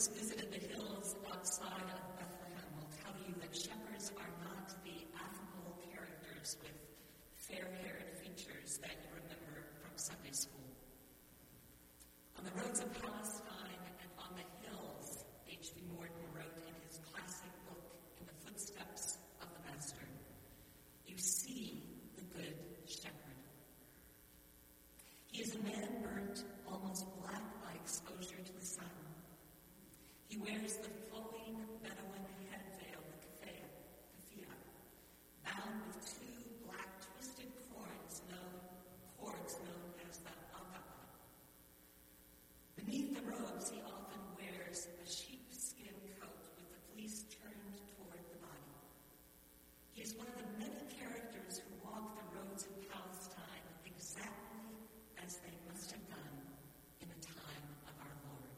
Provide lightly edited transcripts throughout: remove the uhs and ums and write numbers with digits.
has visited the hills outside of Bethlehem will tell you that shepherds are not the affable characters with fair-haired features that you remember from Sunday school. On the roads of Palestine and on the hills, H.B. Morton wrote in his classic book, In the Footsteps of the Master, you see the Good Shepherd. He is a man burnt almost black by exposure to the sun. He wears the flowing Bedouin head veil, the keffiyeh, bound with two black twisted cords known as the alqaba. Beneath the robes, he often wears a sheepskin coat with the fleece turned toward the body. He is one of the many characters who walk the roads of Palestine exactly as they must have done in the time of our Lord.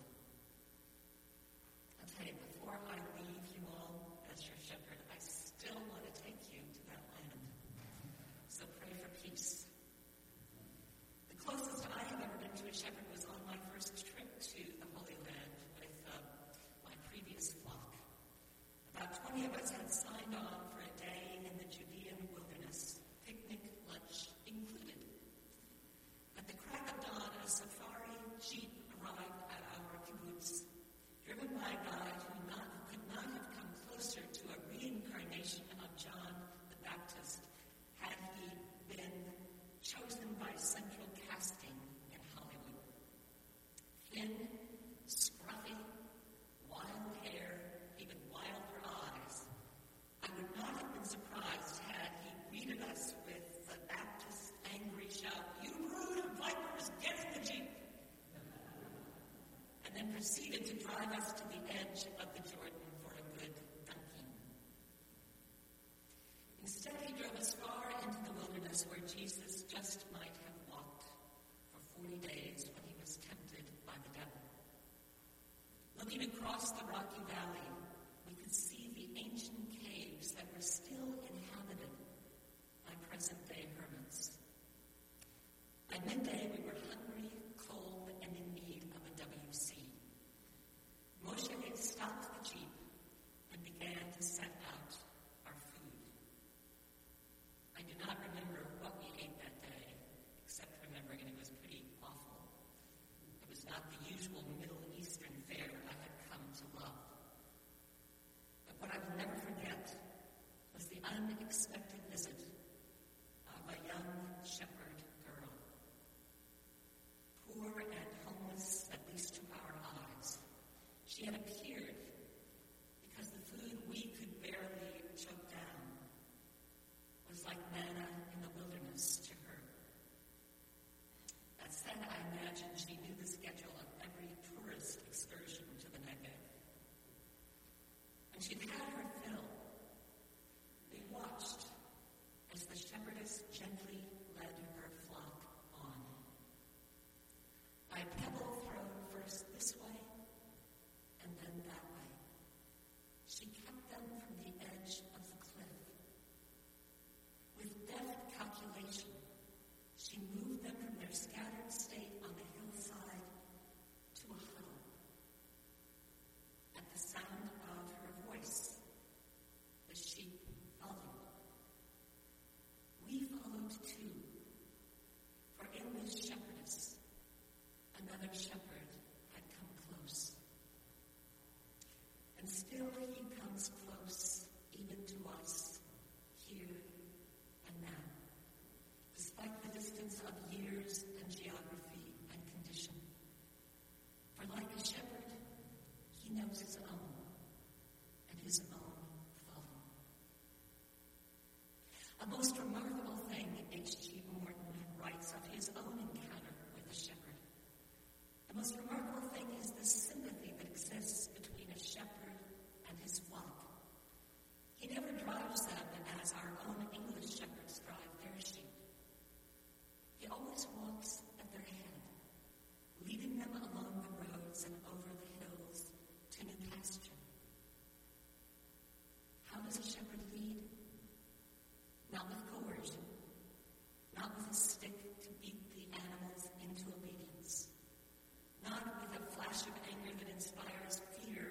I'll tell you, before I leave you all as your shepherd, I still want to take you to that land. So pray for peace. The closest I have ever been to a shepherd was on my first trip to the Holy Land with my previous flock. About 20 of us had signed on for a day in the Judean wilderness, picnic, lunch included. At the crack of dawn, a safari jeep arrived at our kibbutz, driven by a guide who could not have come closer to a reincarnation of John the Baptist had he been chosen by central casting in Hollywood. Thin, scruffy, wild hair, even wilder eyes. I would not have been surprised had he greeted us with the Baptist angry shout, "You brood of vipers, get in the jeep!" and then proceeded to drive us to the edge of the Jordan for a good dunking. Instead, he drove us far into the wilderness where Jesus just might have walked for 40 days when he was tempted by the devil. Looking across the rocky valley, we could see the ancient caves that were still inhabited by present-day hermits. By midday, we were hungry, cold, and in need of a WC. Moshe had stopped the jeep and began to set out our food. I do not remember what we ate that day, except remembering it was pretty awful. It was not the usual Middle Eastern fare I had come to love. But what I will never forget was the unexpected visit of a young shepherd girl. Poor and homeless, at least to our eyes, she had appeared because the food we could barely choke down was like manna in the wilderness to her. That said, I imagine she knew the schedule of every tourist excursion to the Negev. When she'd had her fill, we watched as the shepherdess gently led her flock on. By pebble thrown first this way and then that way, she kept them from the edge of the cliff. With deft calculation, she moved them from their scattered state on the hillside to a huddle. At the sound of her voice, the sheep followed. We followed too, for in this shepherdess, another shepherd had come close. And still he comes close, even to us, here and now, despite the distance of years and geography and condition. For like a shepherd, he knows his own, and his own follow. A most remarkable thing, H.G. Morton writes of his own encounter with the shepherd. The most remarkable thing is the sympathy that exists between a shepherd and his flock. He never drives them as our own English shepherds drive their sheep. He always walks at their head, leading them along the roads and over the hills to new pasture. How does a shepherd lead? Not with coercion, not with a stick to beat the animals into obedience, not with a flash of anger that inspires fear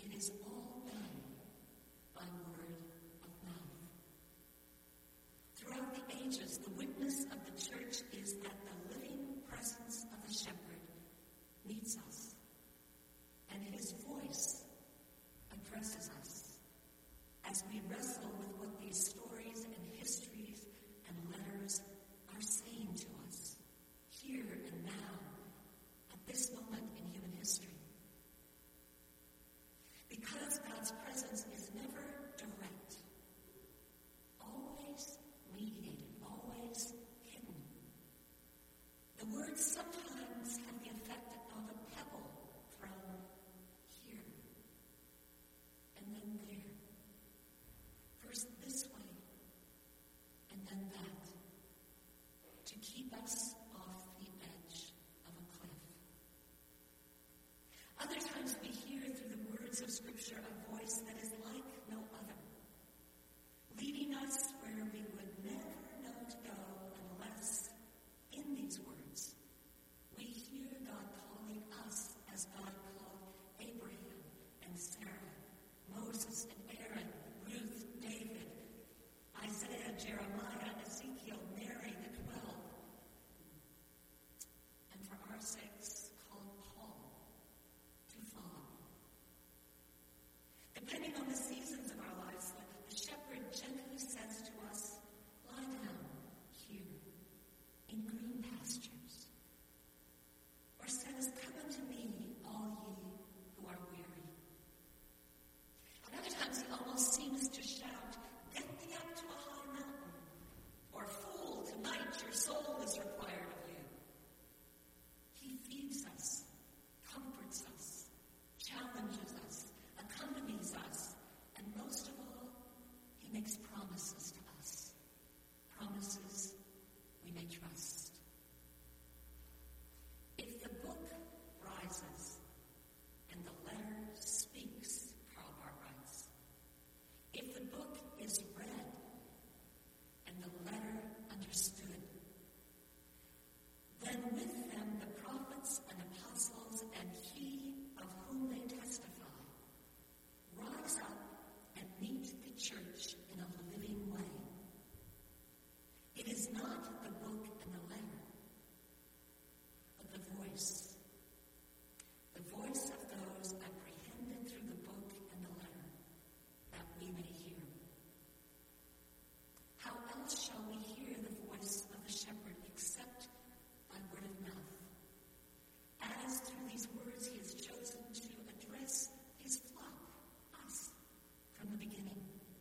It is all done by word of mouth. Throughout the ages, the witness of the church is that the living presence of the shepherd meets us, and his voice addresses us as we wrestle with what these stories and histories and letters are saying to us here and now at this moment in human history. Because God's presence is never direct, always mediated, always hidden. The words sometimes have the effect of a pebble thrown here and then there. First this way and then that, to keep us off the edge of a cliff. Other times we hear through the words of Scripture a voice that is like no other, leading us where we would never know to go unless, in these words, we hear God calling us as God called Abraham and Sarah, Moses and Aaron, Ruth, David, Isaiah, Jeremiah, Ezekiel, Mary, the 12, and for our sakes called Paul to follow. Depending on the seasons of our lives, the shepherd gently says to us, lie down here in green pastures. Or says, come unto me, all ye who are weary. And other times he almost seems to shout, get thee up to a high mountain. Or fool, tonight your soul is required of you. He feeds us, comforts us, challenges us, accompanies us, and most of all, he makes promises to us. Promises we may trust. If the book rises and the letter speaks, Karl Barth writes, if the book is read and the letter understood, then with them the prophets and apostles and he of whom they testify rise up and meet the church in a living way. It is not the book and the letter, but the voice of those apprehended through the book and the letter, that we may hear. How else shall we hear the voice of the shepherd except by word of mouth? As through these words he has chosen to address his flock, us, from the beginning.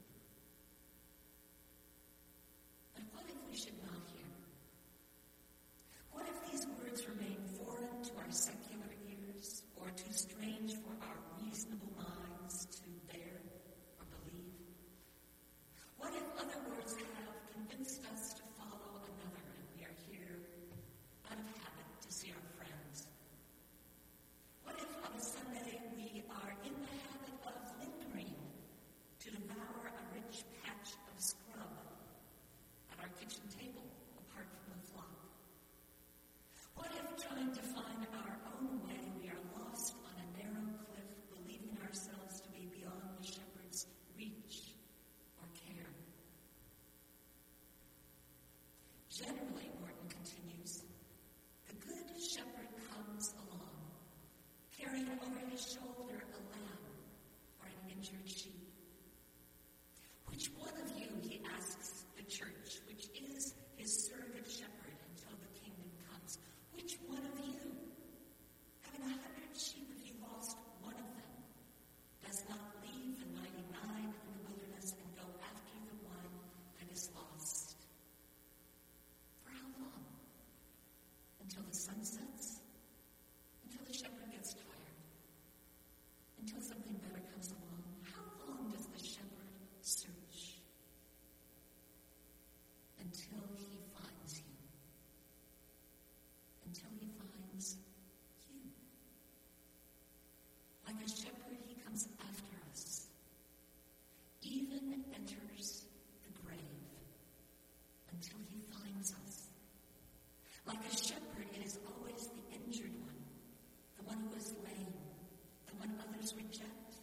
But what if we should not hear? What if these words remain foreign to our secular ears, or too strange for our reasonable minds to bear or believe? What if other words have convinced us to follow another, and we are here out of habit to see our friends? What if on a Sunday we are in the habit of lingering to devour a rich patch of scrub at our kitchen table, apart from the flock? What if trying to find our own way we are lost on a narrow cliff, believing ourselves to be beyond the shepherd's reach or care? Generally, Morton continues, the good shepherd comes along, carrying over his shoulder a lamb or an injured sheep. Which one of you, he asks the church, which is his surrogate shepherd until the kingdom comes, which one of you, having 100 sheep, if you lost one of them, does not leave the 99 in the wilderness and go after the one that is lost? For how long? Until the sun sets? Until the shepherd gets tired? Until something better comes along? How long does the shepherd search? Until he finds you. Until he finds you. Like a shepherd, he comes after us, even enters the grave, until he finds us. Like a shepherd, it is always the injured one, the one who is lame, the one others reject,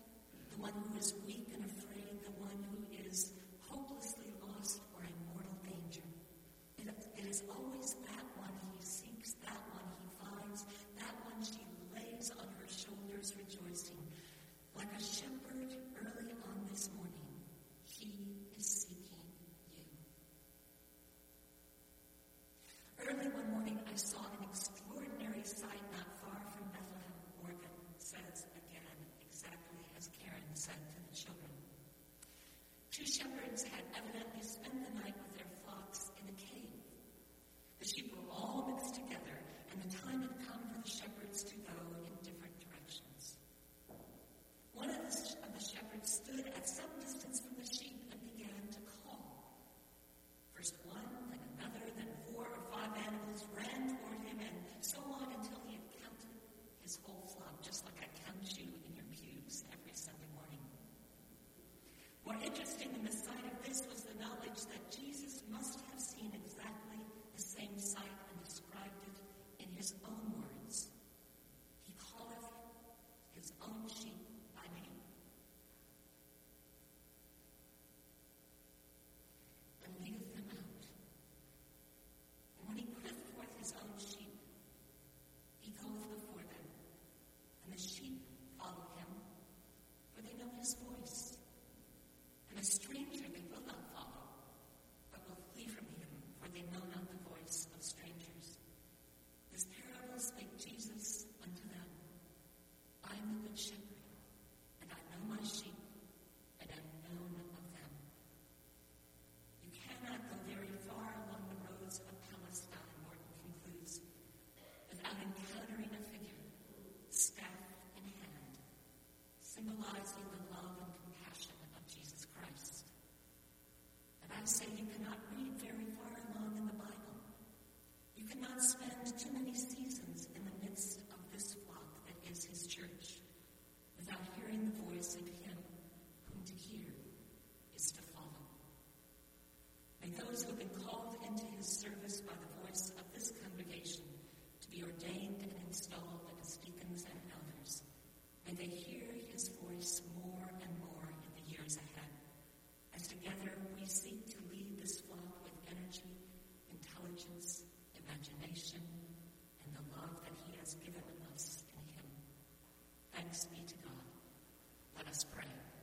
realizing the love and compassion of Jesus Christ. And I say you cannot read very far along in the Bible. You cannot spend too many seasons in the midst of this flock that is his church without hearing the voice of him whom to hear is to follow. May those who have been called into his service by the voice of this congregation to be ordained and installed as deacons and elders, may they hear his voice more and more in the years ahead, as together we seek to lead this flock with energy, intelligence, imagination, and the love that he has given us in him. Thanks be to God. Let us pray.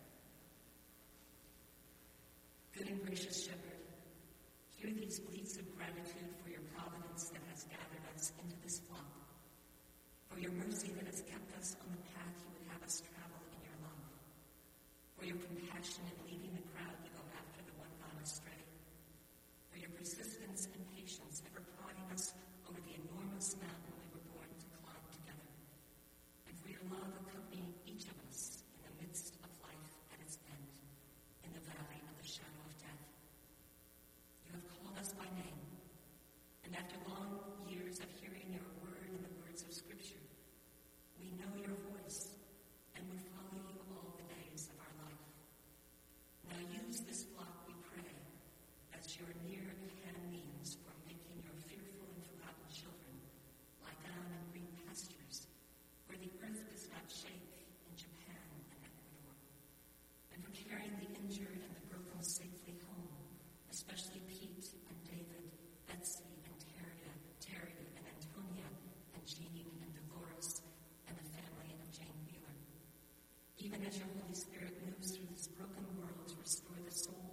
Good and gracious Shepherd, hear these pleas of gratitude for your providence that has gathered us into this flock, for your mercy that has kept us on the path you would have us travel in your love, for your compassion in leading the crowd to go after the one gone astray, for your persistence and patience ever prodding us over the enormous mountain we were born to climb together, and for your love accompanying each of us in the midst of life at its end, in the valley of the shadow of death. You have called us by name, and after long years of hearing your word and the words of Scripture, we know your voice and would follow you all the days of our life. Now use this flock, we pray, as your near-at-hand means for making your fearful and forgotten children lie down in green pastures where the earth does not shake in Japan and Ecuador, and for carrying the injured and the broken safely home, especially Pete and David, Betsy and Terry and Antonia and Jean and Dolores and the family of Jane Wheeler. Even as your Holy Spirit moves through this broken world to restore the soul